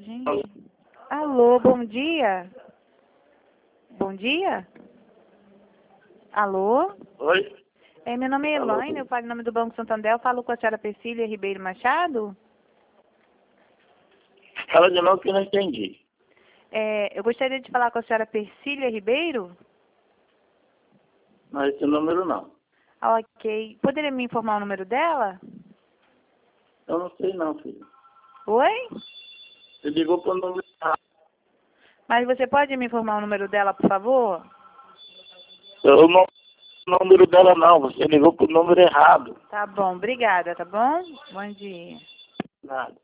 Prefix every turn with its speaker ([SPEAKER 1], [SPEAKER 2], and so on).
[SPEAKER 1] Gente. Alô, bom dia. Bom dia? Alô?
[SPEAKER 2] Oi?
[SPEAKER 1] Meu nome é
[SPEAKER 2] Alô?
[SPEAKER 1] Elaine, eu falo em nome do Banco Santander, eu falo com a senhora Persília Ribeiro Machado.
[SPEAKER 2] Fala de novo que eu não entendi.
[SPEAKER 1] Eu gostaria de falar com a senhora Persília Ribeiro.
[SPEAKER 2] Não é esse número não.
[SPEAKER 1] Ok. Poderia me informar o número dela?
[SPEAKER 2] Eu não sei não, filho.
[SPEAKER 1] Oi?
[SPEAKER 2] Você ligou pro número errado.
[SPEAKER 1] Mas você pode me informar o número dela, por favor?
[SPEAKER 2] Eu não o número dela não, você ligou pro número errado.
[SPEAKER 1] Tá bom, obrigada, tá bom? Bom dia.
[SPEAKER 2] Nada.